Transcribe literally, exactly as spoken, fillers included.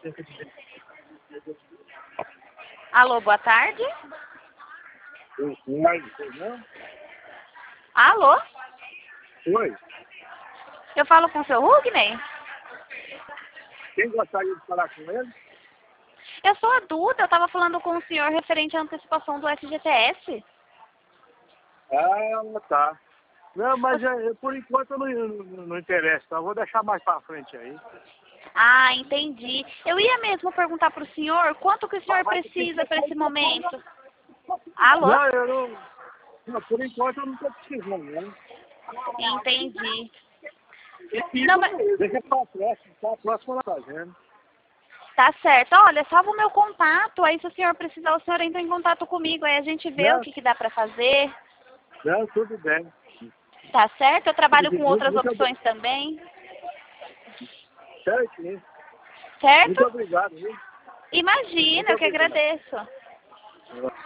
Alô, boa tarde. Não? Alô? Oi. Eu falo com o seu Rugner? Quem gostaria de falar com ele? Eu sou a Duda, eu estava falando com o senhor referente à antecipação do F G T S. Ah, tá. Não, mas é, por enquanto não, não, não interessa, tá? Eu vou deixar mais pra frente aí. Ah, entendi. Eu ia mesmo perguntar para o senhor quanto que o senhor precisa para esse momento. Alô? Não, eu não... não por enquanto eu não tô precisando, né? Entendi. Não, mas... Deixa pra próxima, pra próxima lá fazendo. Tá certo. Olha, salva o meu contato, aí se o senhor precisar, o senhor entra em contato comigo, aí a gente vê Não, o que, que dá para fazer. não, tudo bem. Tá certo? Eu trabalho com Muito, outras muito opções também. certo, hein? Certo? Muito obrigado, viu? Imagina, Muito eu que obrigado. agradeço.